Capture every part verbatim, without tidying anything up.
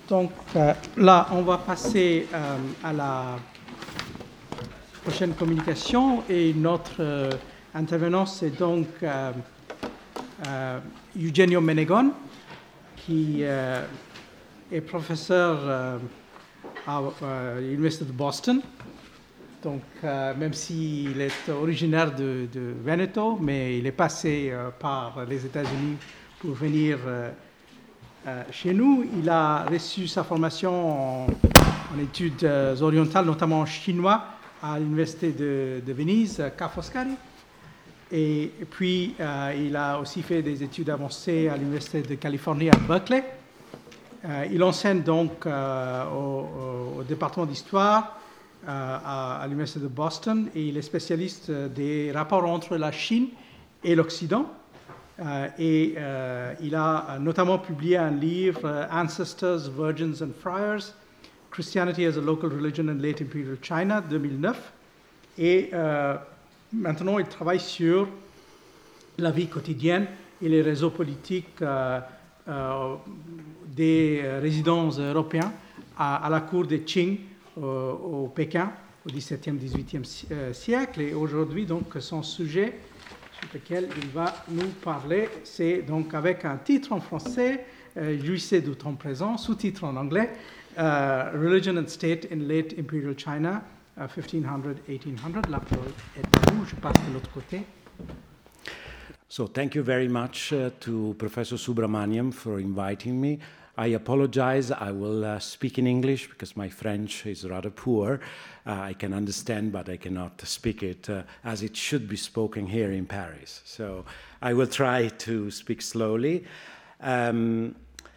Donc euh, là, on va passer euh, à la prochaine communication et notre euh, intervenant, c'est donc euh, euh, Eugenio Menegon, qui euh, est professeur euh, à euh, l'Université de Boston. Donc, euh, même s'il est originaire de, de Veneto, mais il est passé euh, par les États-Unis pour venir euh, euh, chez nous. Il a reçu sa formation en, en études euh, orientales, notamment en chinois, à l'Université de, de Venise, Ca' Foscari. Et, et puis, euh, il a aussi fait des études avancées à l'Université de Californie à Berkeley. Euh, il enseigne donc euh, au, au, au département d'histoire Euh, à, à l'Université de Boston et il est spécialiste euh, des rapports entre la Chine et l'Occident. Euh, et euh, il a notamment publié un livre, euh, Ancestors, Virgins and Friars, Christianity as a Local Religion in Late Imperial China, deux mille neuf. Et euh, maintenant, il travaille sur la vie quotidienne et les réseaux politiques euh, euh, des résidents européens à, à la cour des Qing au Pékin au dix-septième dix-huitième siècle. Et aujourd'hui, donc, son sujet sur lequel il va nous parler, c'est donc avec un titre en français, euh, Jouissez du temps présent, sous-titre en anglais, uh, Religion and State in Late Imperial China, uh, fifteen hundred to eighteen hundred. La parole est à vous, je passe de l'autre côté. So thank you very much uh, to Professor Subramaniam for inviting me. I apologize, I will uh, speak in English because my French is rather poor. Uh, I can understand, but I cannot speak it uh, as it should be spoken here in Paris. So I will try to speak slowly. Um,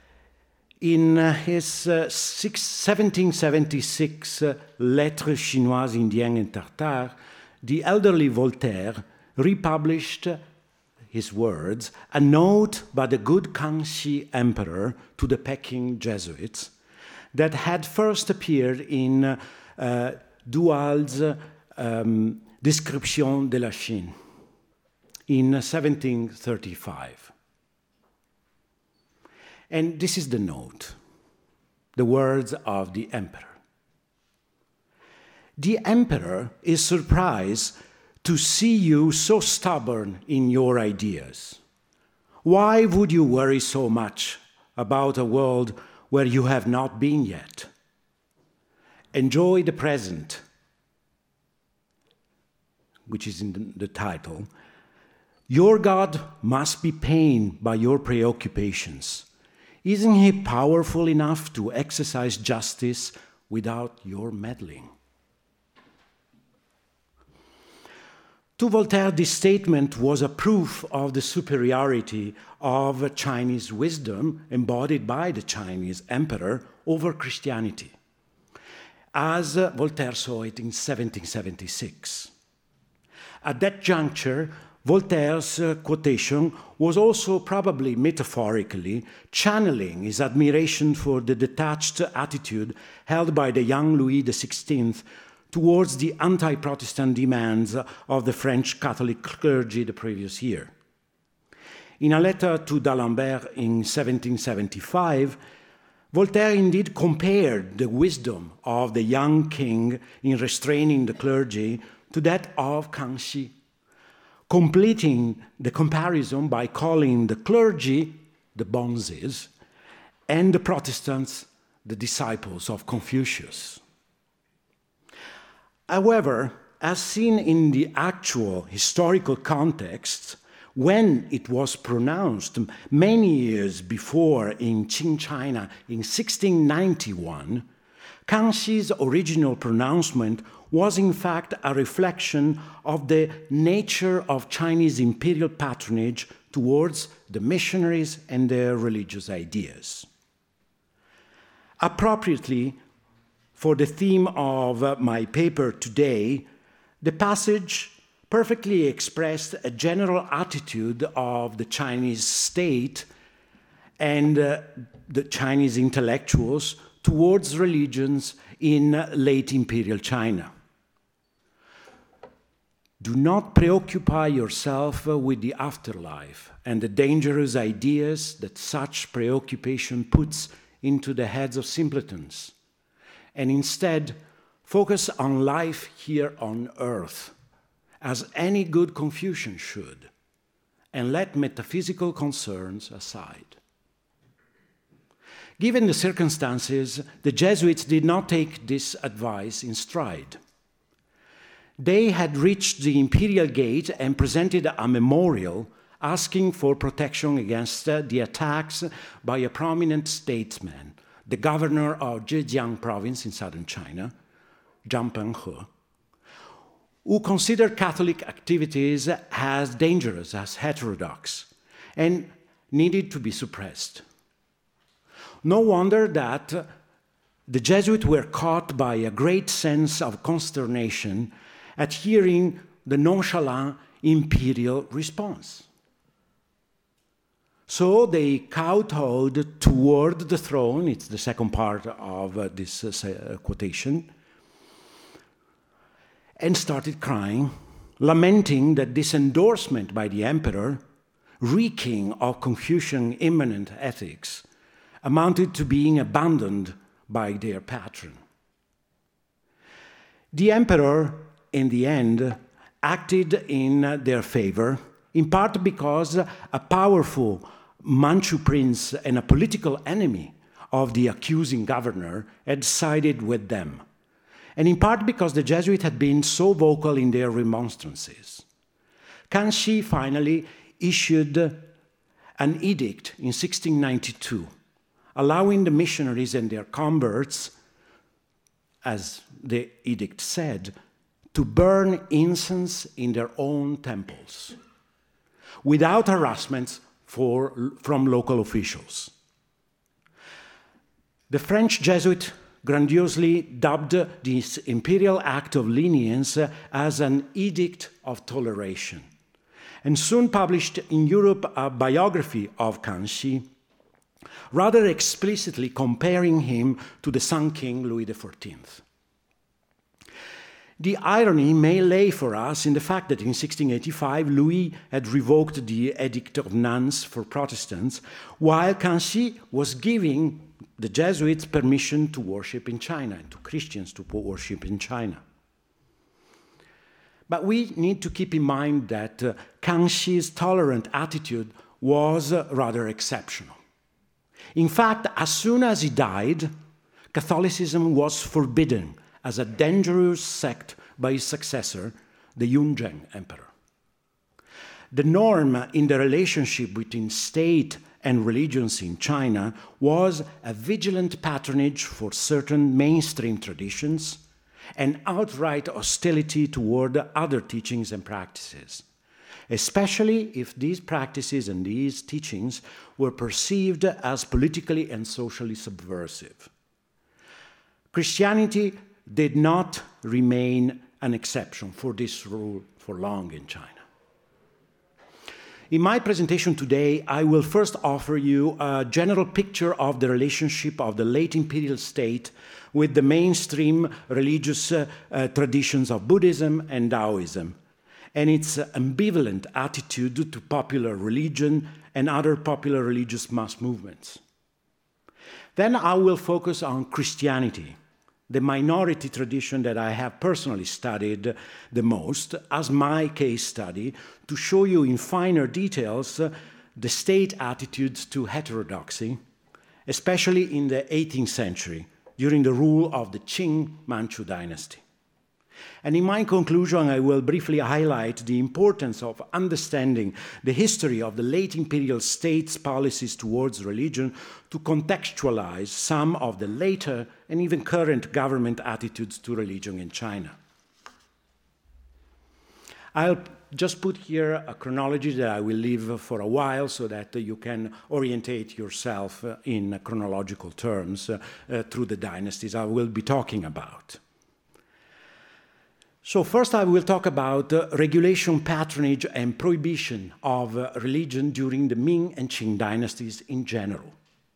in uh, his uh, six, seventeen seventy-six uh, Lettres chinoises indiennes et tartares, the elderly Voltaire republished his words, a note by the good Kangxi Emperor to the Peking Jesuits that had first appeared in uh, uh, Duhal's um, Description de la Chine in seventeen thirty-five. And this is the note, the words of the emperor. The emperor is surprised to see you so stubborn in your ideas. Why would you worry so much about a world where you have not been yet? Enjoy the present, which is in the, the title. Your God must be pained by your preoccupations. Isn't he powerful enough to exercise justice without your meddling? To Voltaire, this statement was a proof of the superiority of Chinese wisdom embodied by the Chinese emperor over Christianity, as Voltaire saw it in seventeen seventy-six. At that juncture, Voltaire's uh, quotation was also probably metaphorically channeling his admiration for the detached attitude held by the young Louis the sixteenth towards the anti-Protestant demands of the French Catholic clergy the previous year. In a letter to d'Alembert in seventeen seventy-five, Voltaire indeed compared the wisdom of the young king in restraining the clergy to that of Kangxi, completing the comparison by calling the clergy the bonzes and the Protestants the disciples of Confucius. However, as seen in the actual historical context, when it was pronounced many years before in Qing China in sixteen ninety-one, Kangxi's original pronouncement was in fact a reflection of the nature of Chinese imperial patronage towards the missionaries and their religious ideas. Appropriately, for the theme of uh, my paper today, the passage perfectly expressed a general attitude of the Chinese state and uh, the Chinese intellectuals towards religions in uh, late imperial China. Do not preoccupy yourself uh, with the afterlife and the dangerous ideas that such preoccupation puts into the heads of simpletons, and instead focus on life here on earth, as any good Confucian should, and let metaphysical concerns aside. Given the circumstances, the Jesuits did not take this advice in stride. They had reached the imperial gate and presented a memorial asking for protection against uh, the attacks by a prominent statesman, the governor of Zhejiang province in southern China, Zhang Penghe, who considered Catholic activities as dangerous, as heterodox, and needed to be suppressed. No wonder that uh, the Jesuits were caught by a great sense of consternation at hearing the nonchalant imperial response. So they kowtowed toward the throne, it's the second part of uh, this uh, quotation, and started crying, lamenting that this endorsement by the emperor, reeking of Confucian immanent ethics, amounted to being abandoned by their patron. The emperor, in the end, acted in their favor, in part because a powerful Manchu prince and a political enemy of the accusing governor had sided with them, and in part because the Jesuits had been so vocal in their remonstrances. Kangxi finally issued an edict in sixteen ninety-two, allowing the missionaries and their converts, as the edict said, to burn incense in their own temples, without harassment for, from local officials. The French Jesuit grandiosely dubbed this imperial act of lenience as an edict of toleration, and soon published in Europe a biography of Kangxi, rather explicitly comparing him to the Sun King Louis the fourteenth. The irony may lay for us in the fact that in sixteen eighty-five, Louis had revoked the Edict of Nantes for Protestants, while Kangxi was giving the Jesuits permission to worship in China, and to Christians to worship in China. But we need to keep in mind that uh, Kangxi's tolerant attitude was uh, rather exceptional. In fact, as soon as he died, Catholicism was forbidden as a dangerous sect by his successor, the Yunzheng emperor. The norm in the relationship between state and religions in China was a vigilant patronage for certain mainstream traditions and outright hostility toward other teachings and practices, especially if these practices and these teachings were perceived as politically and socially subversive. Christianity did not remain an exception for this rule for long in China. In my presentation today, I will first offer you a general picture of the relationship of the late imperial state with the mainstream religious uh, uh, traditions of Buddhism and Taoism, and its ambivalent attitude to popular religion and other popular religious mass movements. Then I will focus on Christianity, the minority tradition that I have personally studied the most, as my case study, to show you in finer details uh, the state attitudes to heterodoxy, especially in the eighteenth century, during the rule of the Qing Manchu dynasty. And in my conclusion, I will briefly highlight the importance of understanding the history of the late imperial state's policies towards religion to contextualize some of the later and even current government attitudes to religion in China. I'll just put here a chronology that I will leave for a while so that you can orientate yourself in chronological terms uh, uh, through the dynasties I will be talking about. So first I will talk about uh, regulation, patronage, and prohibition of uh, religion during the Ming and Qing dynasties in general.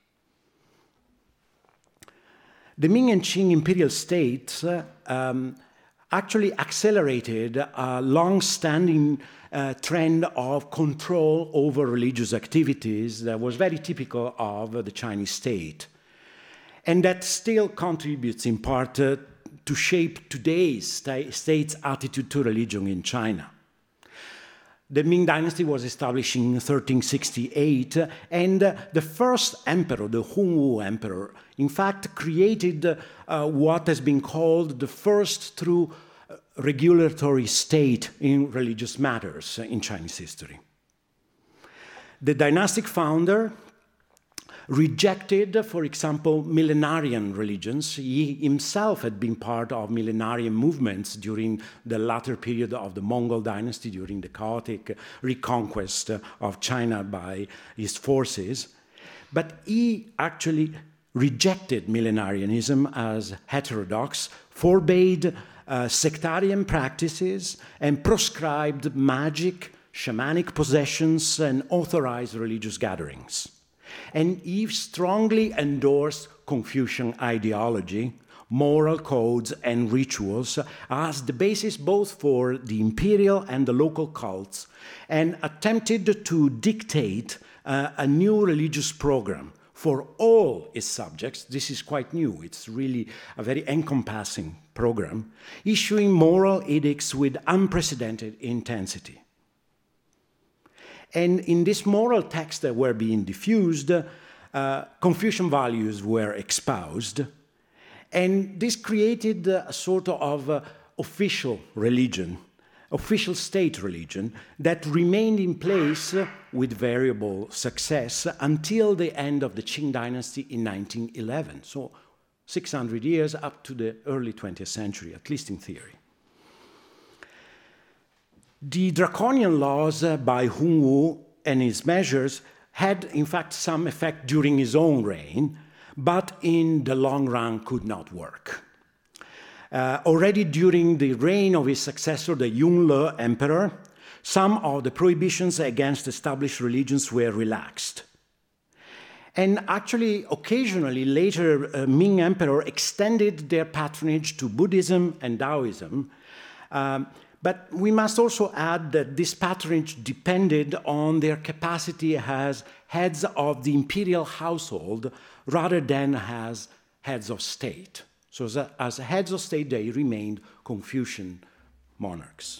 The Ming and Qing imperial states uh, um, actually accelerated a long-standing uh, trend of control over religious activities that was very typical of uh, the Chinese state. and that still contributes in part uh, to shape today's sta state's attitude to religion in China. The Ming Dynasty was established in thirteen sixty-eight, and uh, the first emperor, the Hongwu Emperor, in fact created uh, what has been called the first true regulatory state in religious matters in Chinese history. The dynastic founder rejected, for example, millenarian religions. He himself had been part of millenarian movements during the latter period of the Mongol dynasty, during the chaotic reconquest of China by his forces. But he actually rejected millenarianism as heterodox, forbade uh, sectarian practices, and proscribed magic, shamanic possessions, and authorized religious gatherings. And he strongly endorsed Confucian ideology, moral codes, and rituals as the basis both for the imperial and the local cults, and attempted to dictate uh, a new religious program for all his subjects. This is quite new. It's really a very encompassing program, issuing moral edicts with unprecedented intensity. And in this moral text that were being diffused, uh, Confucian values were espoused, and this created a sort of uh, official religion, official state religion, that remained in place uh, with variable success until the end of the Qing dynasty in nineteen eleven, so six hundred years up to the early twentieth century, at least in theory. The draconian laws uh, by Hongwu and his measures had, in fact, some effect during his own reign, but in the long run could not work. Uh, already during the reign of his successor, the Yongle Emperor, some of the prohibitions against established religions were relaxed. And actually, occasionally, later, uh, Ming Emperor extended their patronage to Buddhism and Taoism. Um, But we must also add that this patronage depended on their capacity as heads of the imperial household rather than as heads of state. So as, a, as heads of state, they remained Confucian monarchs.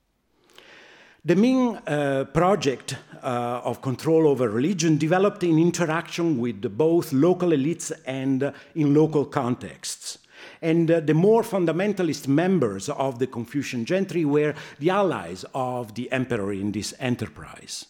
The Ming uh, project uh, of control over religion developed in interaction with both local elites and uh, in local contexts. And uh, the more fundamentalist members of the Confucian gentry were the allies of the emperor in this enterprise.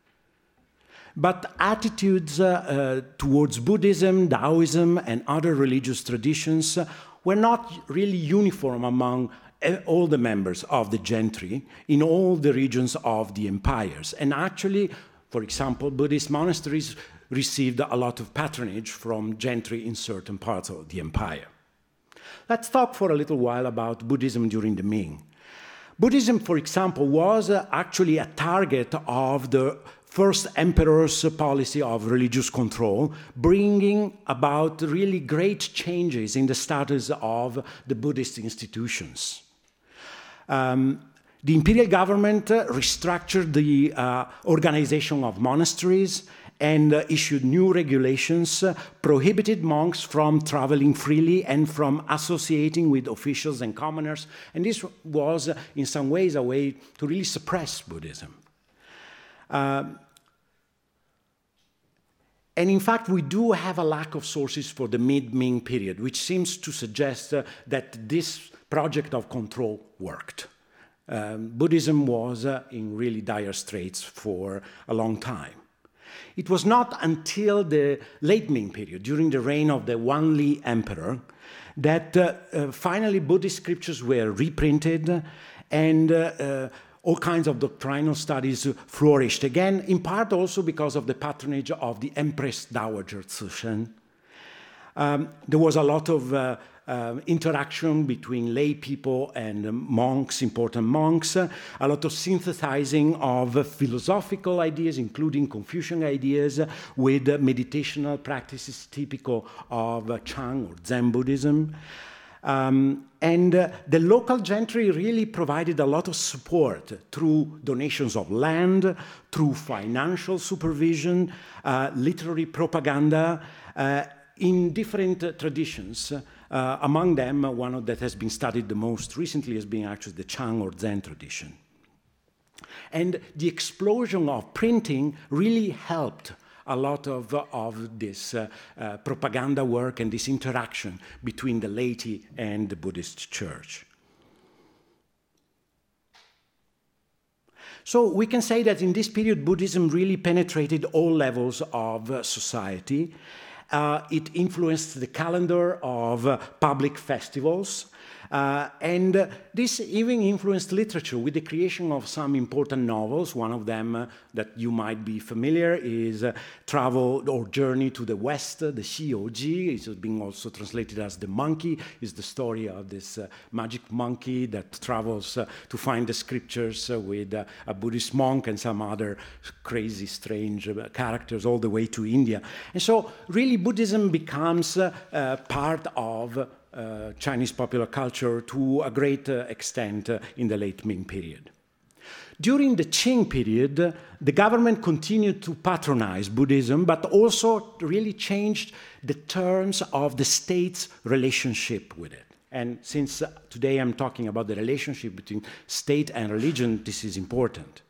But attitudes uh, uh, towards Buddhism, Taoism, and other religious traditions uh, were not really uniform among all the members of the gentry in all the regions of the empires. And actually, for example, Buddhist monasteries received a lot of patronage from gentry in certain parts of the empire. Let's talk for a little while about Buddhism during the Ming. Buddhism, for example, was uh, actually a target of the first emperor's policy of religious control, bringing about really great changes in the status of the Buddhist institutions. Um, the imperial government uh, restructured the uh, organization of monasteries and uh, issued new regulations, uh, prohibited monks from traveling freely and from associating with officials and commoners. And this was, uh, in some ways, a way to really suppress Buddhism. Uh, and in fact, we do have a lack of sources for the mid-Ming period, which seems to suggest uh, that this project of control worked. Um, Buddhism was uh, in really dire straits for a long time. It was not until the late Ming period, during the reign of the Wanli Emperor, that uh, uh, finally Buddhist scriptures were reprinted and uh, uh, all kinds of doctrinal studies flourished. Again, in part also because of the patronage of the Empress Dowager Cixin. Um, there was a lot of uh, uh, interaction between lay people and uh, monks, important monks, uh, a lot of synthesizing of uh, philosophical ideas, including Confucian ideas, uh, with uh, meditational practices typical of uh, Chan or Zen Buddhism. Um, and uh, the local gentry really provided a lot of support through donations of land, through financial supervision, uh, literary propaganda, uh, in different uh, traditions. Uh, among them, uh, one that has been studied the most recently has been actually the Chang or Zen tradition. And the explosion of printing really helped a lot of, uh, of this uh, uh, propaganda work and this interaction between the laity and the Buddhist church. So we can say that in this period, Buddhism really penetrated all levels of uh, society. Uh, it influenced the calendar of uh, public festivals. Uh, and uh, this even influenced literature with the creation of some important novels. One of them uh, that you might be familiar is uh, Travel or Journey to the West, uh, the Xi You Ji. It's being also translated as The Monkey. It's the story of this uh, magic monkey that travels uh, to find the scriptures uh, with uh, a Buddhist monk and some other crazy, strange uh, characters all the way to India. And so really Buddhism becomes uh, uh, part of uh, Uh, Chinese popular culture to a great uh, extent uh, in the late Ming period. During the Qing period, uh, the government continued to patronize Buddhism, but also really changed the terms of the state's relationship with it. And since uh, today I'm talking about the relationship between state and religion, this is important.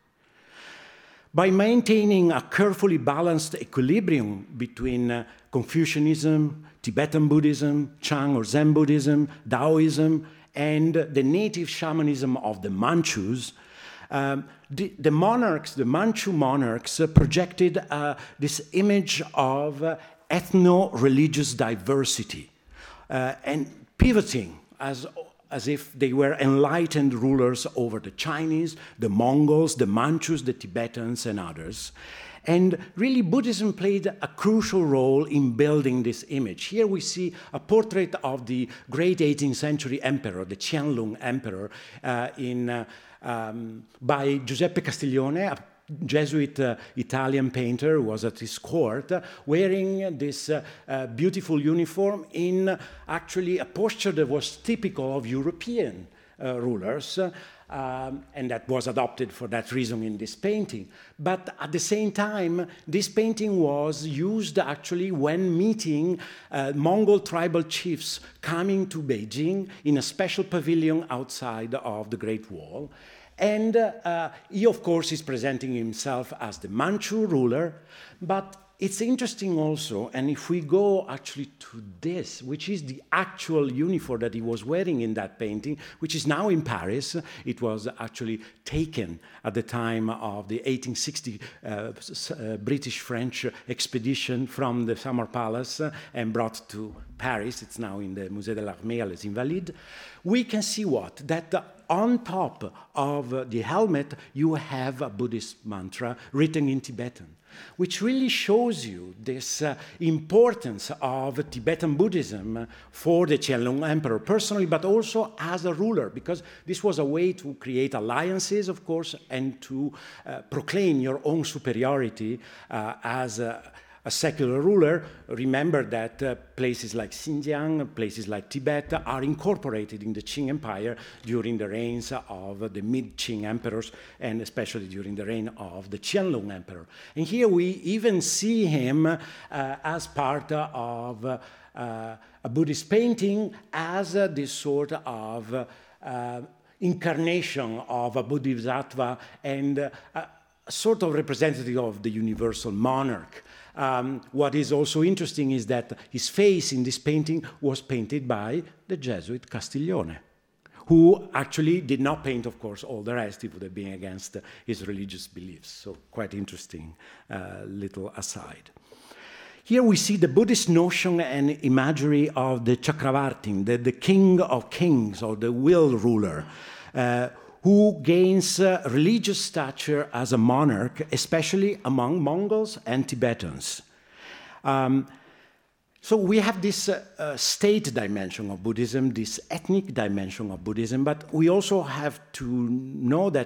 By maintaining a carefully balanced equilibrium between uh, Confucianism, Tibetan Buddhism, Chang or Zen Buddhism, Taoism, and the native shamanism of the Manchus, um, the, the monarchs, the Manchu monarchs, uh, projected uh, this image of uh, ethno-religious diversity uh, and pivoting as as if they were enlightened rulers over the Chinese, the Mongols, the Manchus, the Tibetans, and others. And really, Buddhism played a crucial role in building this image. Here we see a portrait of the great eighteenth century emperor, the Qianlong emperor, uh, in, uh, um, by Giuseppe Castiglione, a Jesuit uh, Italian painter who was at his court, uh, wearing this uh, uh, beautiful uniform in uh, actually a posture that was typical of European uh, rulers, uh, um, and that was adopted for that reason in this painting. But at the same time, this painting was used actually when meeting uh, Mongol tribal chiefs coming to Beijing in a special pavilion outside of the Great Wall. And uh, he, of course, is presenting himself as the Manchu ruler, but it's interesting also, and if we go actually to this, which is the actual uniform that he was wearing in that painting, which is now in Paris. It was actually taken at the time of the eighteen sixty uh, uh, British-French expedition from the Summer Palace uh, and brought to Paris. It's now in the Musée de l'Armée Les Invalides. We can see what? That uh, on top of uh, the helmet, you have a Buddhist mantra written in Tibetan, which really shows you this uh, importance of Tibetan Buddhism for the Qianlong Emperor personally, but also as a ruler, because this was a way to create alliances, of course, and to uh, proclaim your own superiority uh, as a A secular ruler. Remember that uh, places like Xinjiang, places like Tibet are incorporated in the Qing Empire during the reigns of uh, the mid-Qing emperors, and especially during the reign of the Qianlong Emperor. And here we even see him uh, as part uh, of uh, uh, a Buddhist painting as uh, this sort of uh, uh, incarnation of a Bodhisattva and uh, a sort of representative of the universal monarch. Um, what is also interesting is that his face in this painting was painted by the Jesuit Castiglione, who actually did not paint, of course, all the rest. It would have been against uh, his religious beliefs. So quite interesting uh, little aside. Here we see the Buddhist notion and imagery of the Chakravartin, the, the king of kings, or the will ruler, uh, who gains uh, religious stature as a monarch, especially among Mongols and Tibetans. Um, so we have this uh, uh, state dimension of Buddhism, this ethnic dimension of Buddhism, but we also have to know that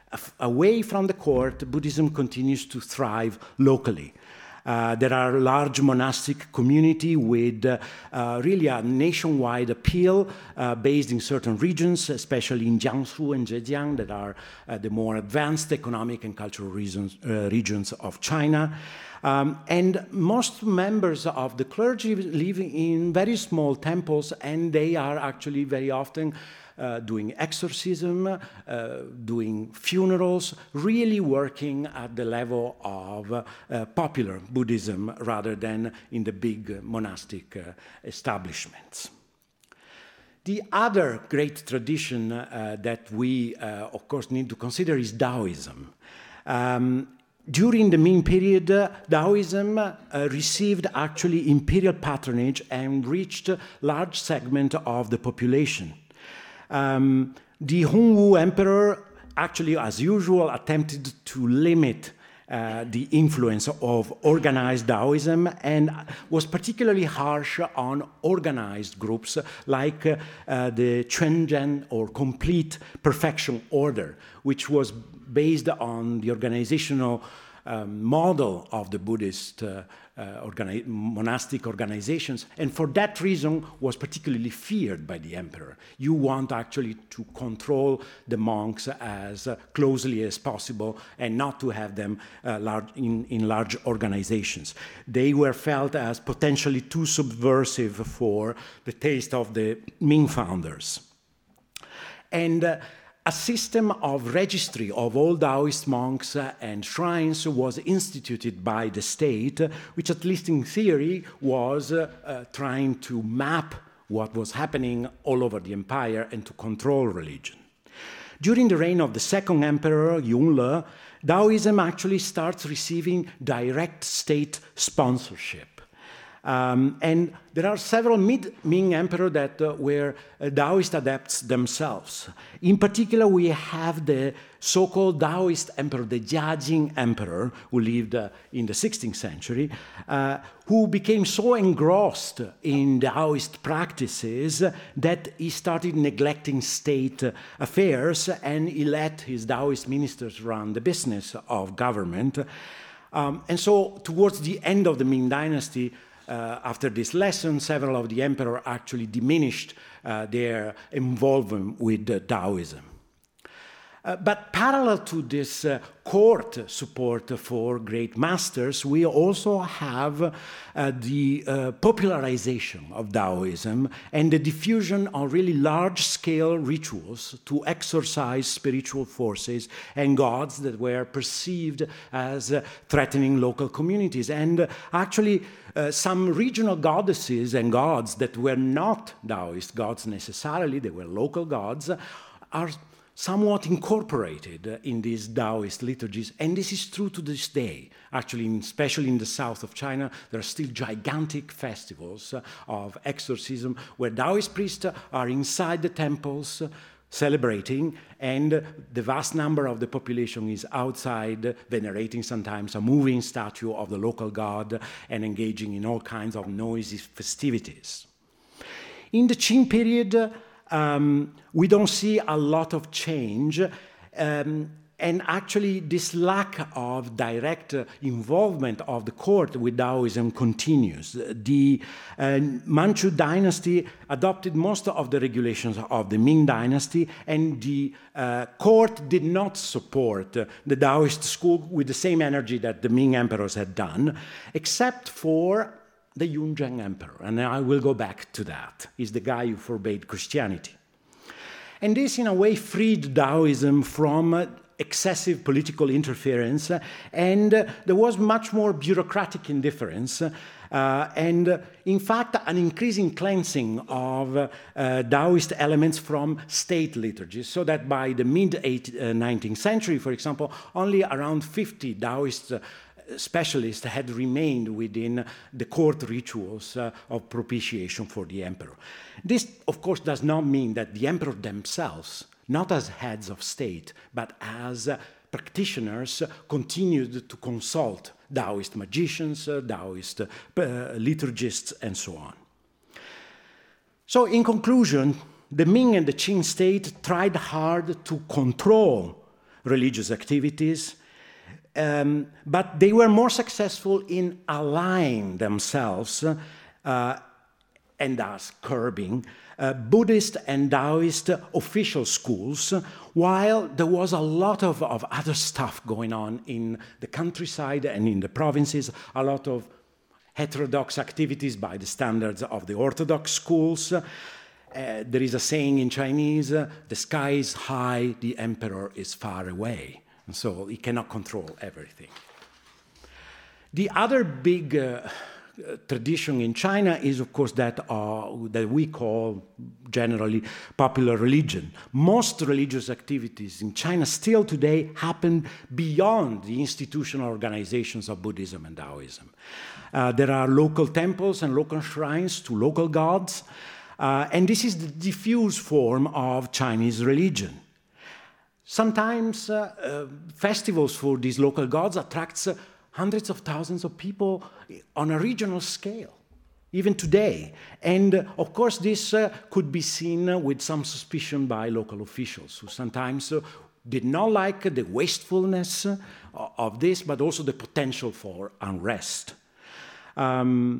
away from the court, Buddhism continues to thrive locally. Uh, there are large monastic community with uh, uh, really a nationwide appeal uh, based in certain regions, especially in Jiangsu and Zhejiang, that are uh, the more advanced economic and cultural regions, uh, regions of China. Um, and most members of the clergy live in very small temples, and they are actually very often uh, doing exorcism, uh, doing funerals, really working at the level of uh, uh, popular Buddhism rather than in the big monastic uh, establishments. The other great tradition uh, that we, uh, of course, need to consider is Taoism. Um, During the Ming period, uh, Taoism uh, received actually imperial patronage and reached a large segment of the population. Um, the Hongwu Emperor actually, as usual, attempted to limit uh, the influence of organized Taoism and was particularly harsh on organized groups like uh, uh, the Quanzhen, or Complete Perfection Order, which was based on the organizational um, model of the Buddhist uh, uh, organi monastic organizations, and for that reason was particularly feared by the emperor. You want actually to control the monks as uh, closely as possible and not to have them uh, large in, in large organizations. They were felt as potentially too subversive for the taste of the Ming founders. And uh, a system of registry of all Taoist monks uh, and shrines was instituted by the state, uh, which at least in theory was uh, uh, trying to map what was happening all over the empire and to control religion. During the reign of the second emperor, Yongle, Taoism actually starts receiving direct state sponsorship. Um, and there are several mid-Ming emperors that uh, were uh, Taoist adepts themselves. In particular, we have the so-called Taoist emperor, the Jiajing emperor, who lived uh, in the sixteenth century, uh, who became so engrossed in Taoist practices that he started neglecting state uh, affairs, and he let his Taoist ministers run the business of government. Um, and so, towards the end of the Ming dynasty, Uh, after this lesson, several of the emperors actually diminished uh, their involvement with uh, Taoism. Uh, but parallel to this uh, court support for great masters, we also have uh, the uh, popularization of Taoism and the diffusion of really large-scale rituals to exorcise spiritual forces and gods that were perceived as uh, threatening local communities. And uh, actually, uh, some regional goddesses and gods that were not Taoist gods necessarily, they were local gods, are somewhat incorporated in these Taoist liturgies, and this is true to this day. Actually, especially in the south of China, there are still gigantic festivals of exorcism where Taoist priests are inside the temples celebrating, and the vast number of the population is outside, venerating sometimes a moving statue of the local god and engaging in all kinds of noisy festivities. In the Qing period, Um, we don't see a lot of change, um, and actually this lack of direct uh, involvement of the court with Taoism continues. The uh, Manchu dynasty adopted most of the regulations of the Ming dynasty, and the uh, court did not support uh, the Taoist school with the same energy that the Ming emperors had done, except for the Yunzheng emperor, and I will go back to that. He's the guy who forbade Christianity. And this, in a way, freed Taoism from uh, excessive political interference, uh, and uh, there was much more bureaucratic indifference, uh, and uh, in fact, an increasing cleansing of uh, uh, Taoist elements from state liturgies, so that by the mid-nineteenth century, for example, only around fifty Taoist uh, specialists had remained within the court rituals uh, of propitiation for the emperor. This, of course, does not mean that the emperor themselves, not as heads of state, but as uh, practitioners, uh, continued to consult Taoist magicians, uh, Taoist uh, liturgists, and so on. So, in conclusion, the Ming and the Qing state tried hard to control religious activities, Um, but they were more successful in allying themselves uh, and thus curbing uh, Buddhist and Taoist official schools, while there was a lot of, of other stuff going on in the countryside and in the provinces, a lot of heterodox activities by the standards of the Orthodox schools. Uh, there is a saying in Chinese, uh, the sky is high, the emperor is far away. And so he cannot control everything. The other big uh, tradition in China is, of course, that, uh, that we call generally popular religion. Most religious activities in China still today happen beyond the institutional organizations of Buddhism and Taoism. Uh, there are local temples and local shrines to local gods, uh, and this is the diffuse form of Chinese religion. Sometimes uh, uh, festivals for these local gods attracts uh, hundreds of thousands of people on a regional scale, even today. And uh, of course, this uh, could be seen uh, with some suspicion by local officials who sometimes uh, did not like the wastefulness uh, of this, but also the potential for unrest. Um,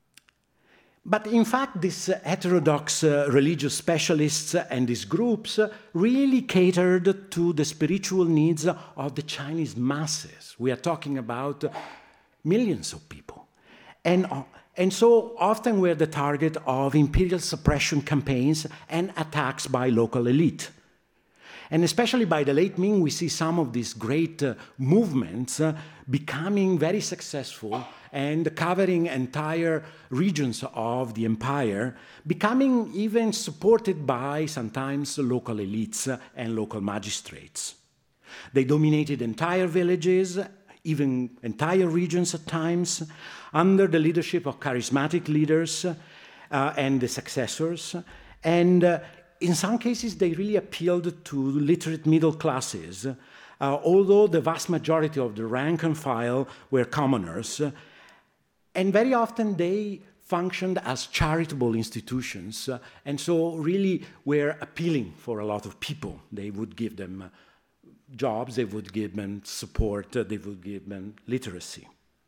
But in fact, these uh, heterodox uh, religious specialists uh, and these groups uh, really catered to the spiritual needs of the Chinese masses. We are talking about uh, millions of people. And, uh, and so often we're the target of imperial suppression campaigns and attacks by local elite. And especially by the late Ming, we see some of these great uh, movements uh, becoming very successful and covering entire regions of the empire, becoming even supported by sometimes local elites and local magistrates. They dominated entire villages, even entire regions at times, under the leadership of charismatic leaders uh, and the successors. And uh, in some cases, they really appealed to literate middle classes, uh, although the vast majority of the rank and file were commoners. Uh, And very often they functioned as charitable institutions, uh, and so really were appealing for a lot of people. They would give them uh, jobs, they would give them support, uh, they would give them literacy.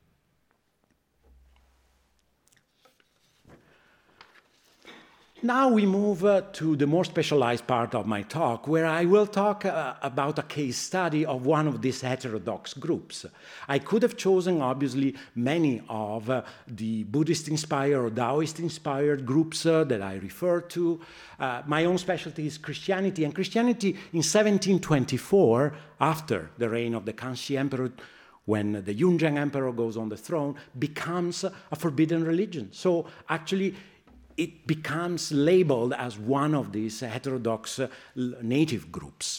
Now we move uh, to the more specialized part of my talk, where I will talk uh, about a case study of one of these heterodox groups. I could have chosen, obviously, many of uh, the Buddhist-inspired or Taoist-inspired groups uh, that I refer to. Uh, my own specialty is Christianity, and Christianity in seventeen twenty-four, after the reign of the Kangxi Emperor, when the Yunzheng Emperor goes on the throne, becomes a forbidden religion. So actually, it becomes labeled as one of these heterodox uh, native groups.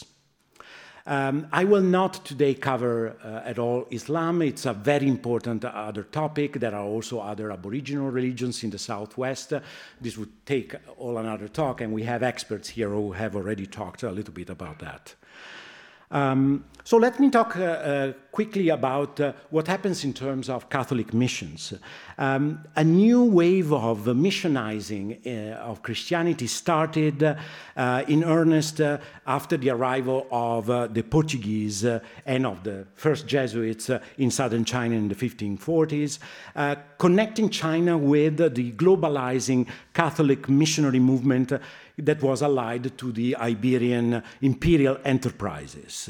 Um, I will not today cover uh, at all Islam. It's a very important other topic. There are also other aboriginal religions in the Southwest. Uh, this would take all another talk, and we have experts here who have already talked a little bit about that. Um, so let me talk uh, uh, quickly about uh, what happens in terms of Catholic missions. Um, a new wave of missionizing uh, of Christianity started uh, in earnest uh, after the arrival of uh, the Portuguese uh, and of the first Jesuits uh, in southern China in the fifteen forties, uh, connecting China with uh, the globalizing Catholic missionary movement uh, that was allied to the Iberian imperial enterprises.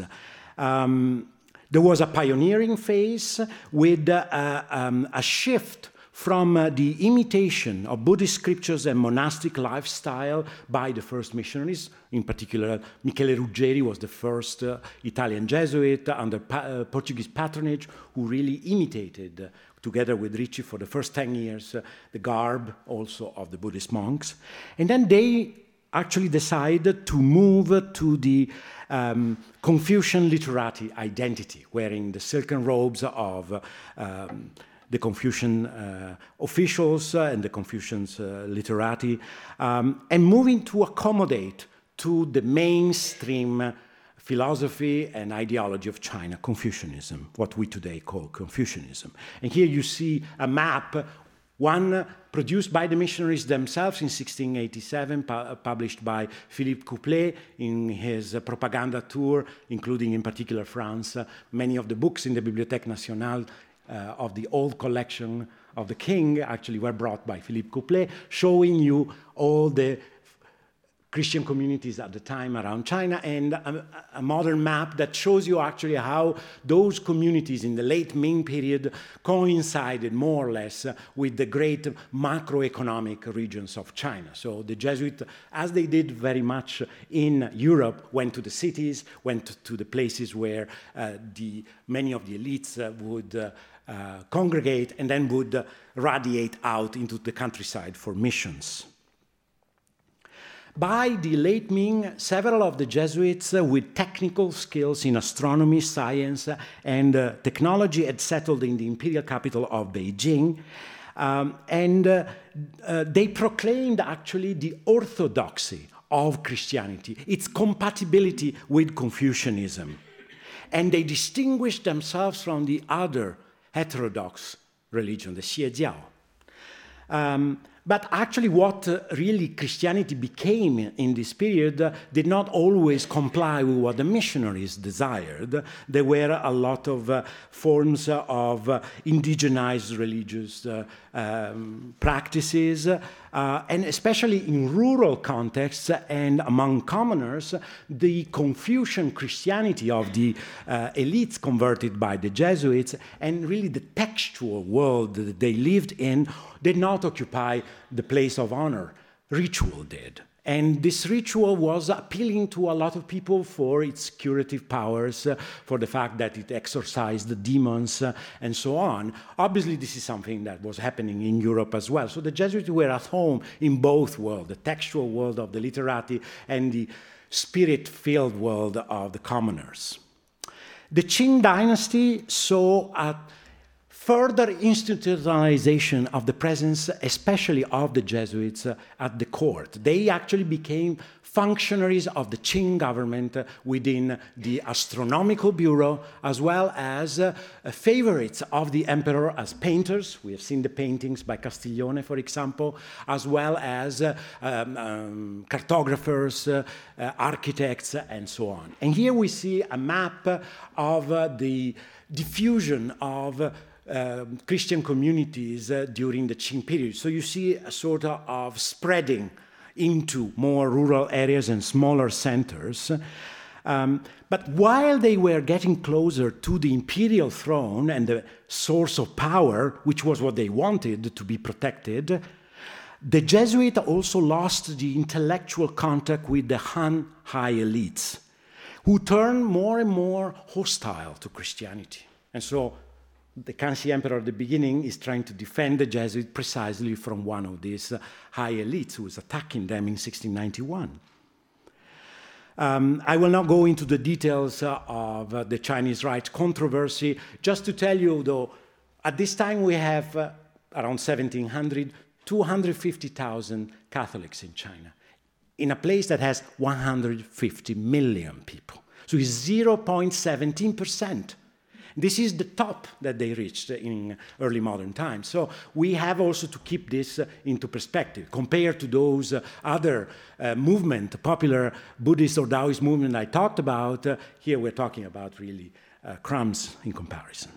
Um, there was a pioneering phase with uh, um, a shift from uh, the imitation of Buddhist scriptures and monastic lifestyle by the first missionaries. In particular, Michele Ruggeri was the first uh, Italian Jesuit under pa uh, Portuguese patronage who really imitated, uh, together with Ricci for the first ten years, uh, the garb also of the Buddhist monks. And then they actually decided to move to the um, Confucian literati identity, wearing the silken robes of uh, um, the Confucian uh, officials uh, and the Confucian uh, literati, um, and moving to accommodate to the mainstream philosophy and ideology of China, Confucianism, what we today call Confucianism. And here you see a map, one produced by the missionaries themselves in sixteen eighty-seven, pu published by Philippe Couplet in his uh, propaganda tour, including in particular France. Uh, many of the books in the Bibliothèque Nationale uh, of the old collection of the king actually were brought by Philippe Couplet, showing you all the Christian communities at the time around China, and a, a modern map that shows you actually how those communities in the late Ming period coincided more or less with the great macroeconomic regions of China. So the Jesuits, as they did very much in Europe, went to the cities, went to the places where uh, the, many of the elites uh, would uh, uh, congregate, and then would uh, radiate out into the countryside for missions. By the late Ming, several of the Jesuits uh, with technical skills in astronomy, science, uh, and uh, technology had settled in the imperial capital of Beijing. Um, and uh, uh, they proclaimed actually the orthodoxy of Christianity, its compatibility with Confucianism. And they distinguished themselves from the other heterodox religion, the Xiejiao. Um, But actually what uh, really Christianity became in this period uh, did not always comply with what the missionaries desired. There were a lot of uh, forms uh, of uh, indigenized religious uh, um, practices, uh, and especially in rural contexts and among commoners, the Confucian Christianity of the uh, elites converted by the Jesuits and really the textual world that they lived in did not occupy the place of honor. Ritual did. And this ritual was appealing to a lot of people for its curative powers, uh, for the fact that it exorcised the demons, uh, and so on. Obviously, this is something that was happening in Europe as well. So the Jesuits were at home in both worlds, the textual world of the literati and the spirit-filled world of the commoners. The Qing dynasty saw a further institutionalization of the presence, especially of the Jesuits, uh, at the court. They actually became functionaries of the Qing government uh, within the Astronomical Bureau, as well as uh, uh, favorites of the emperor as painters. We have seen the paintings by Castiglione, for example, as well as uh, um, um, cartographers, uh, uh, architects, and so on. And here we see a map of uh, the diffusion of uh, Uh, Christian communities uh, during the Qing period. So you see a sort of spreading into more rural areas and smaller centers. Um, but while they were getting closer to the imperial throne and the source of power, which was what they wanted to be protected, the Jesuits also lost the intellectual contact with the Han high elites, who turned more and more hostile to Christianity. And so the Kanxi emperor at the beginning is trying to defend the Jesuits precisely from one of these uh, high elites who was attacking them in sixteen ninety-one. Um, I will not go into the details uh, of uh, the Chinese rites controversy. Just to tell you, though, at this time we have uh, around seventeen hundred, two hundred fifty thousand Catholics in China, in a place that has one hundred fifty million people. So it's zero point one seven percent. This is the top that they reached in early modern times. So we have also to keep this uh, into perspective. Compared to those uh, other uh, movement, popular Buddhist or Taoist movement I talked about, uh, here we're talking about really uh, crumbs in comparison.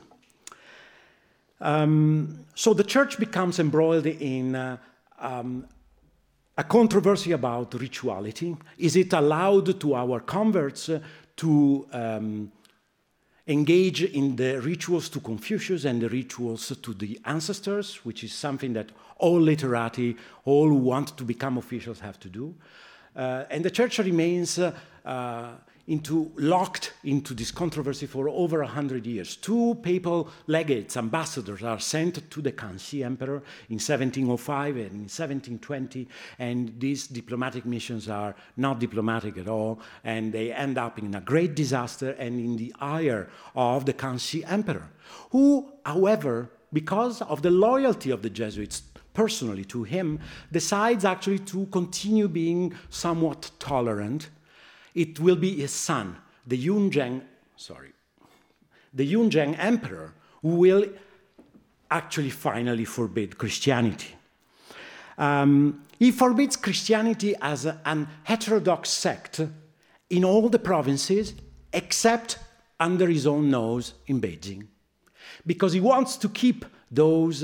Um, so the church becomes embroiled in uh, um, a controversy about rituality. Is it allowed to our converts uh, to um, engage in the rituals to Confucius and the rituals to the ancestors, which is something that all literati, all who want to become officials have to do. Uh, and the church remains uh, uh, into, locked into this controversy for over a hundred years. Two papal legates, ambassadors, are sent to the Kanxi emperor in seventeen oh five and in seventeen twenty, and these diplomatic missions are not diplomatic at all, and they end up in a great disaster and in the ire of the Kanxi emperor, who, however, because of the loyalty of the Jesuits personally to him, decides actually to continue being somewhat tolerant. It will be his son, the Yunzheng, sorry, the Yunzheng emperor, who will actually finally forbid Christianity. Um, he forbids Christianity as a, an heterodox sect in all the provinces, except under his own nose in Beijing, because he wants to keep those uh,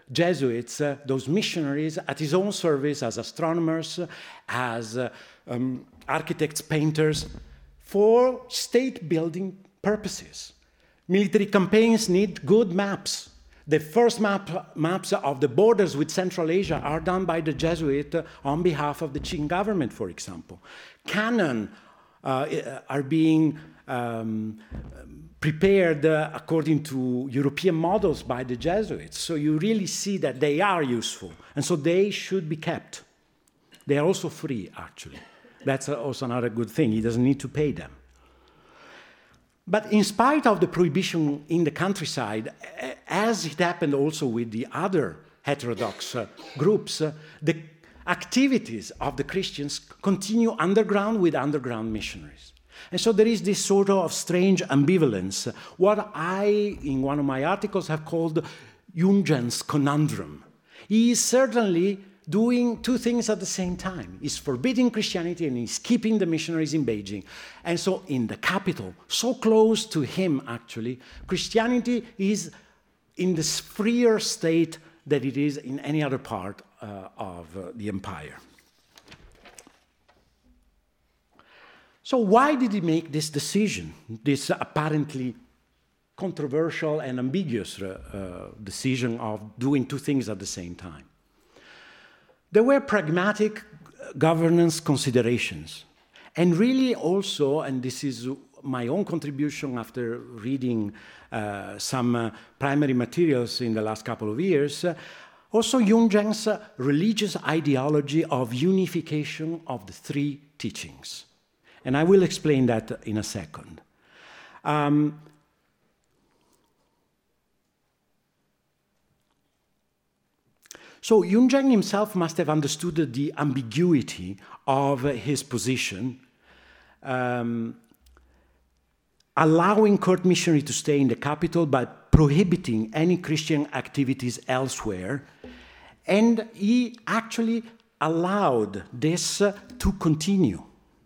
Jesuits, uh, those missionaries, at his own service as astronomers, as uh, um, architects, painters, for state-building purposes. Military campaigns need good maps. The first map, maps of the borders with Central Asia are done by the Jesuit uh, on behalf of the Qing government, for example. Cannon uh, are being um, prepared uh, according to European models by the Jesuits. So you really see that they are useful, and so they should be kept. They are also free, actually. That's also another good thing. He doesn't need to pay them. But in spite of the prohibition in the countryside, as it happened also with the other heterodox uh, groups, uh, the activities of the Christians continue underground with underground missionaries. And so there is this sort of strange ambivalence, what I, in one of my articles, have called Yunzheng's conundrum. He is certainly doing two things at the same time. He's forbidding Christianity and he's keeping the missionaries in Beijing. And so in the capital, so close to him actually, Christianity is in this freer state that it is in any other part uh, of uh, the empire. So why did he make this decision, this apparently controversial and ambiguous uh, uh, decision of doing two things at the same time? There were pragmatic governance considerations. And really also, and this is my own contribution after reading uh, some uh, primary materials in the last couple of years, uh, also Yunzheng's uh, religious ideology of unification of the three teachings. And I will explain that in a second. Um, So Yunzheng himself must have understood the ambiguity of his position, um, allowing court missionary to stay in the capital but prohibiting any Christian activities elsewhere. And he actually allowed this uh, to continue.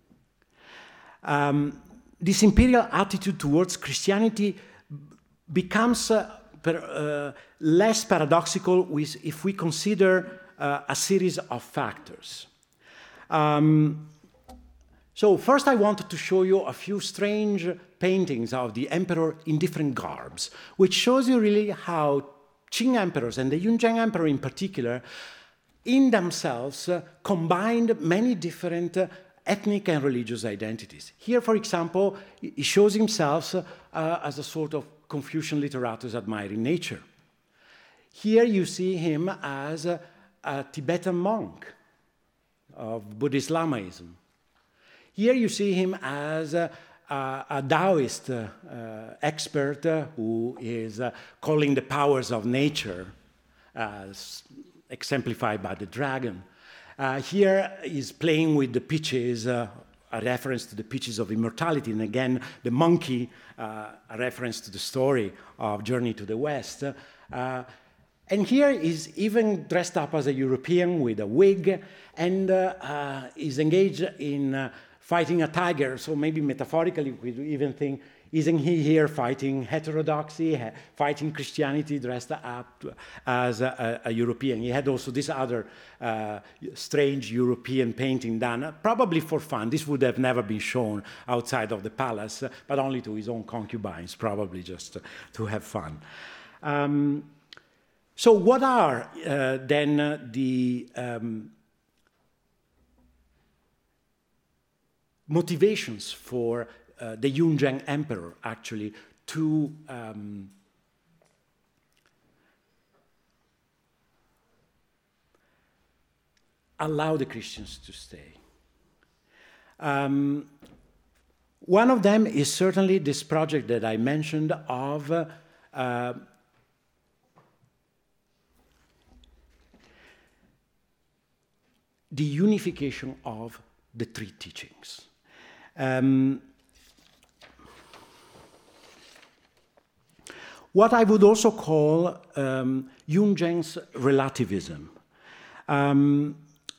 Um, this imperial attitude towards Christianity becomes uh, per, uh, less paradoxical with, if we consider uh, a series of factors. Um, so first I wanted to show you a few strange paintings of the emperor in different garbs, which shows you really how Qing emperors, and the Yunzheng emperor in particular, in themselves uh, combined many different uh, ethnic and religious identities. Here, for example, he shows himself uh, as a sort of Confucian literatus admiring nature. Here you see him as a, a Tibetan monk of Buddhist Lamaism. Here you see him as a, a, a Taoist uh, uh, expert uh, who is uh, calling the powers of nature, as exemplified by the dragon. Uh, here he's playing with the pitches, uh, a reference to the pitches of immortality, and again, the monkey, uh, a reference to the story of Journey to the West. Uh, and here he's even dressed up as a European with a wig, and uh, uh, is engaged in uh, fighting a tiger, so maybe metaphorically we even think, isn't he here fighting heterodoxy, fighting Christianity, dressed up as a, a, a European? He had also this other uh, strange European painting done, uh, probably for fun. This would have never been shown outside of the palace, uh, but only to his own concubines, probably just uh, to have fun. Um, so what are uh, then uh, the um, motivations for Uh, the Yunzheng emperor, actually, to um, allow the Christians to stay? Um, one of them is certainly this project that I mentioned of uh, uh, the unification of the three teachings. Um, What I would also call um, Yunzheng's relativism. Um,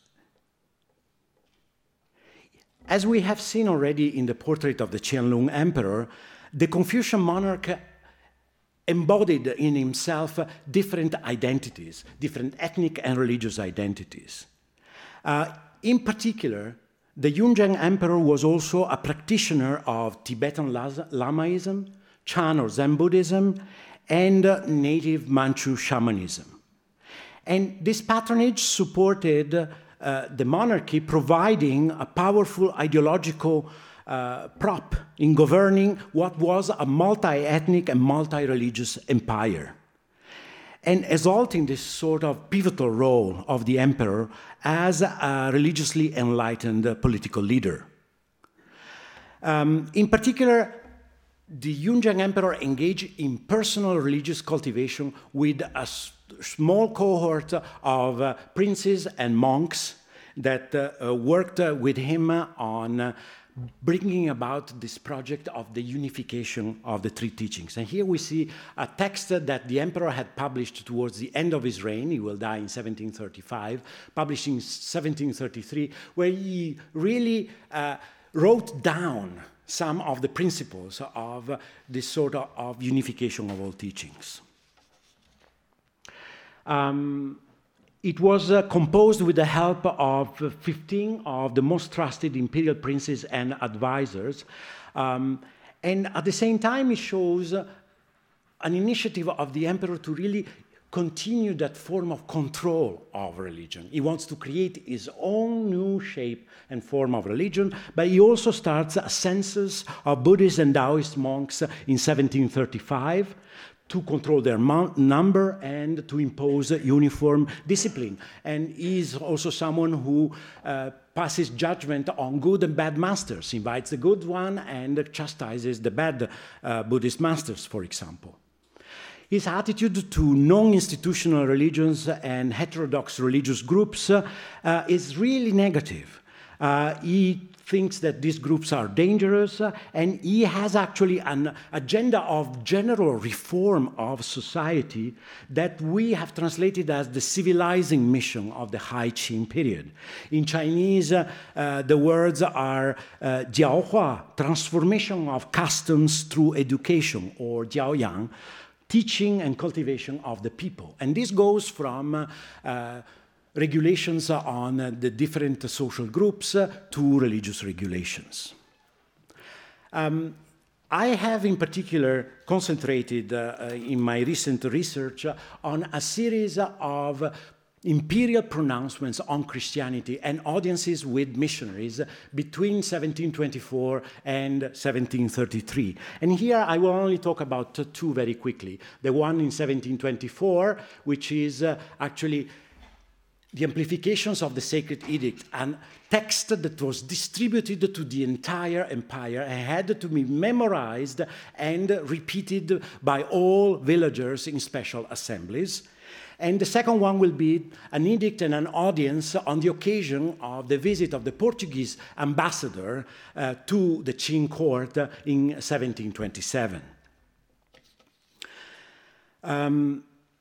as we have seen already in the portrait of the Qianlong emperor, the Confucian monarch embodied in himself different identities, different ethnic and religious identities. Uh, in particular, the Yunzheng Emperor was also a practitioner of Tibetan Lamaism, Chan or Zen Buddhism, and uh, native Manchu shamanism. And this patronage supported uh, the monarchy, providing a powerful ideological uh, prop in governing what was a multi-ethnic and multi-religious empire, and exalting this sort of pivotal role of the emperor as a religiously enlightened uh, political leader. Um, in particular, the Yunzheng Emperor engaged in personal religious cultivation with a small cohort of uh, princes and monks that uh, uh, worked uh, with him on uh, bringing about this project of the unification of the three teachings. And here we see a text that the emperor had published towards the end of his reign. He will die in seventeen thirty-five, published in seventeen thirty-three, where he really uh, wrote down some of the principles of uh, this sort of, of unification of all teachings. Um, It was uh, composed with the help of uh, fifteen of the most trusted imperial princes and advisors. Um, and at the same time, it shows uh, an initiative of the emperor to really continue that form of control of religion. He wants to create his own new shape and form of religion, but he also starts a census of Buddhist and Taoist monks in seventeen thirty-five, to control their number and to impose uniform discipline. And he is also someone who uh, passes judgment on good and bad masters, invites the good one and chastises the bad uh, Buddhist masters, for example. His attitude to non-institutional religions and heterodox religious groups uh, uh, is really negative. Uh, he thinks that these groups are dangerous, uh, and he has actually an agenda of general reform of society that we have translated as the civilizing mission of the Hai Qing period. In Chinese, uh, uh, the words are uh, jiaohua, transformation of customs through education, or jiaoyang, teaching and cultivation of the people. And this goes from uh, uh, regulations on uh, the different uh, social groups uh, to religious regulations. Um, I have in particular concentrated uh, uh, in my recent research uh, on a series of uh, imperial pronouncements on Christianity and audiences with missionaries between seventeen twenty-four and seventeen thirty-three. And here I will only talk about uh, two very quickly. The one in seventeen twenty-four, which is uh, actually the amplifications of the Sacred Edict, a text that was distributed to the entire empire and had to be memorized and repeated by all villagers in special assemblies. And the second one will be an edict and an audience on the occasion of the visit of the Portuguese ambassador uh, to the Qing court in seventeen twenty-seven. Um,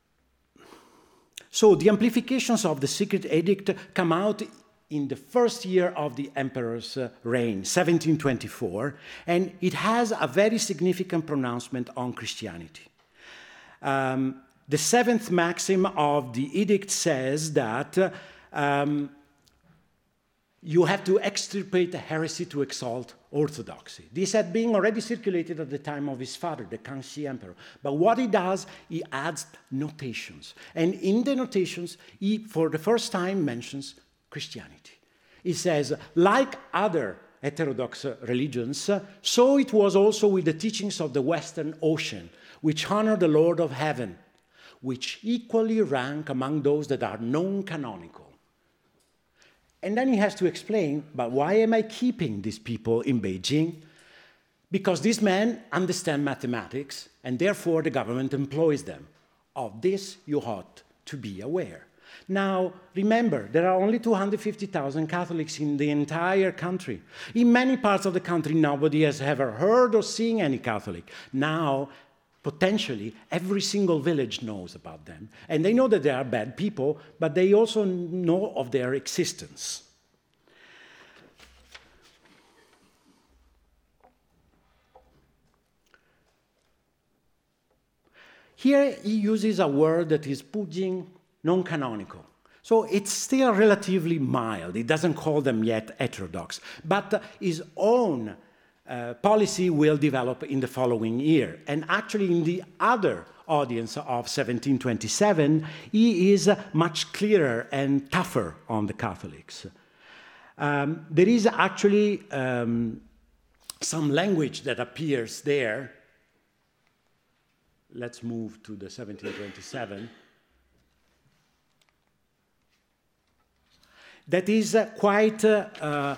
So the amplifications of the Sacred Edict come out in the first year of the emperor's uh, reign, seventeen twenty-four, and it has a very significant pronouncement on Christianity. Um, the seventh maxim of the edict says that uh, um, you have to extirpate the heresy to exalt orthodoxy. This had been already circulated at the time of his father, the Kangxi Emperor. But what he does, he adds notations. And in the notations, he, for the first time, mentions Christianity. He says, like other heterodox religions, so it was also with the teachings of the Western Ocean, which honor the Lord of Heaven, which equally rank among those that are non-canonical. And then he has to explain, but why am I keeping these people in Beijing? Because these men understand mathematics, and therefore the government employs them. Of this you ought to be aware. Now, remember, there are only two hundred fifty thousand Catholics in the entire country. In many parts of the country, nobody has ever heard or seen any Catholic. Now, potentially, every single village knows about them. And they know that they are bad people, but they also know of their existence. Here he uses a word that is pujing, non-canonical. So it's still relatively mild. He doesn't call them yet heterodox. But his own uh, policy will develop in the following year. And actually in the other audience of seventeen twenty-seven, he is uh, much clearer and tougher on the Catholics. Um, there is actually um, some language that appears there. Let's move to the seventeen twenty-seven. That is uh, quite uh, uh,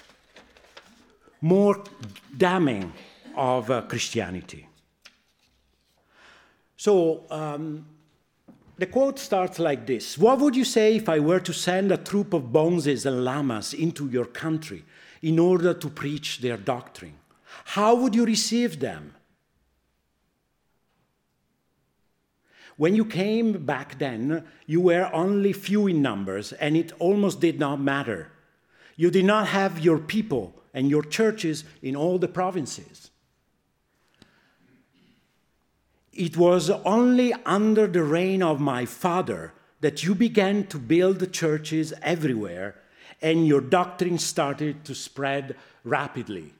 more damning of uh, Christianity. So um, the quote starts like this. What would you say if I were to send a troop of bonzes and lamas into your country in order to preach their doctrine? How would you receive them? When you came back then, you were only few in numbers, and it almost did not matter. You did not have your people and your churches in all the provinces. It was only under the reign of my father that you began to build churches everywhere, and your doctrine started to spread rapidly.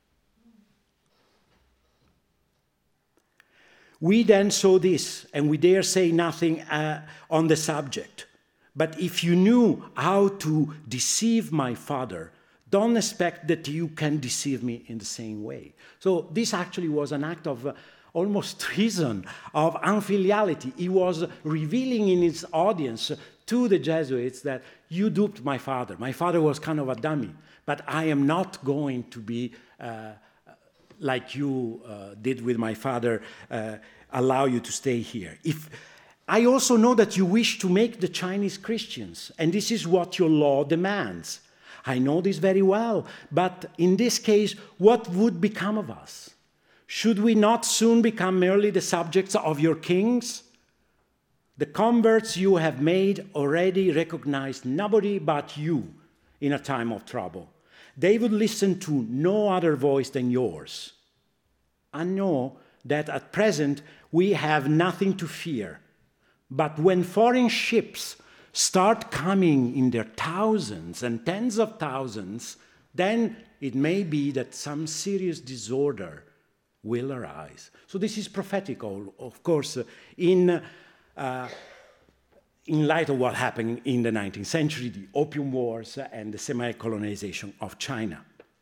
We then saw this, and we dare say nothing uh, on the subject. But if you knew how to deceive my father, don't expect that you can deceive me in the same way. So this actually was an act of uh, almost treason, of unfiliality. He was revealing in his audience to the Jesuits that you duped my father. My father was kind of a dummy, but I am not going to be uh, like you uh, did with my father, uh, allow you to stay here. If I also know that you wish to make the Chinese Christians, and this is what your law demands. I know this very well, but in this case, what would become of us? Should we not soon become merely the subjects of your kings? The converts you have made already recognize nobody but you in a time of trouble. They would listen to no other voice than yours. I know that at present we have nothing to fear, but when foreign ships start coming in their thousands and tens of thousands, then it may be that some serious disorder will arise. So this is prophetic, of course, in, uh, in light of what happened in the nineteenth century, the Opium Wars and the semi-colonization of China.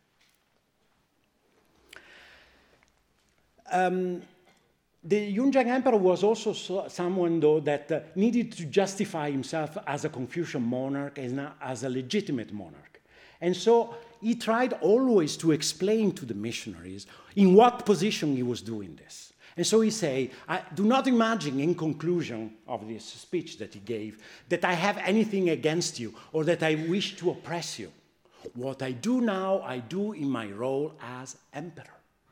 Um, the Yunzheng Emperor was also so, someone, though, that uh, needed to justify himself as a Confucian monarch and as a legitimate monarch. And so he tried always to explain to the missionaries in what position he was doing this. And so he said, I do not imagine in conclusion of this speech that he gave that I have anything against you or that I wish to oppress you. What I do now, I do in my role as emperor.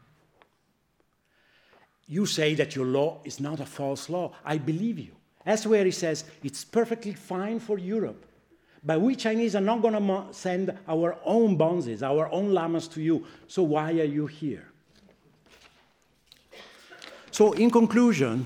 You say that your law is not a false law. I believe you. That's where he says it's perfectly fine for Europe. But we Chinese are not going to send our own bonzes, our own lamas to you. So why are you here? So in conclusion,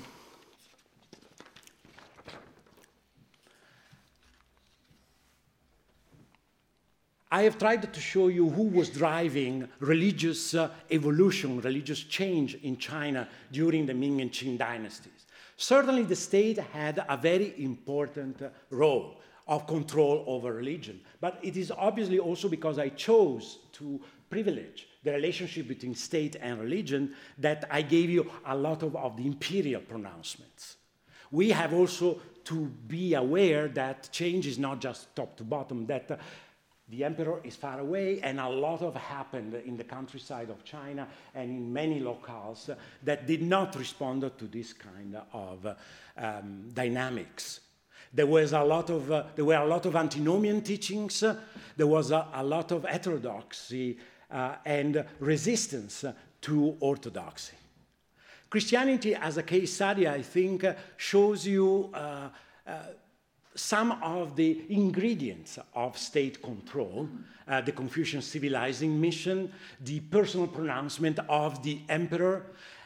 I have tried to show you who was driving religious uh, evolution, religious change in China during the Ming and Qing dynasties. Certainly the state had a very important uh, role of control over religion, but it is obviously also because I chose to privilege the relationship between state and religion that I gave you a lot of, of the imperial pronouncements. We have also to be aware that change is not just top to bottom, that uh, the emperor is far away, and a lot of happened in the countryside of China and in many locales that did not respond to this kind of uh, um, dynamics. There was a lot of uh, there were a lot of antinomian teachings. Uh, there was a, a lot of heterodoxy uh, and resistance uh, to orthodoxy. Christianity, as a case study, I think, uh, shows you Uh, uh, some of the ingredients of state control, uh, the Confucian civilizing mission, the personal pronouncement of the emperor,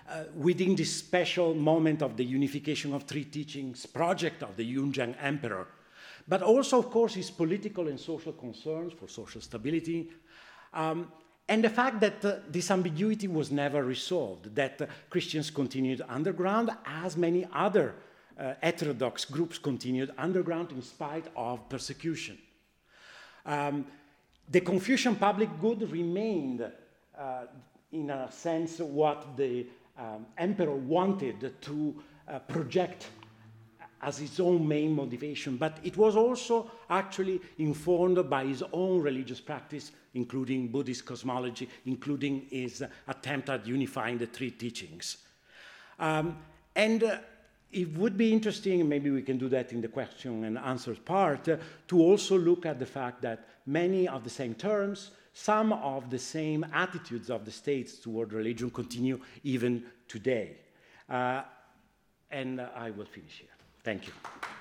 uh, within this special moment of the unification of three teachings project of the Yunjiang emperor, but also, of course, his political and social concerns for social stability, um, and the fact that uh, this ambiguity was never resolved, that uh, Christians continued underground as many other uh, heterodox groups continued underground in spite of persecution. Um, the Confucian public good remained, uh, in a sense, what the um, emperor wanted to uh, project as his own main motivation, but it was also actually informed by his own religious practice, including Buddhist cosmology, including his attempt at unifying the three teachings. Um, and uh, it would be interesting, maybe we can do that in the question and answers part, uh, to also look at the fact that many of the same terms, some of the same attitudes of the states toward religion continue even today. Uh, and uh, I will finish here. Thank you.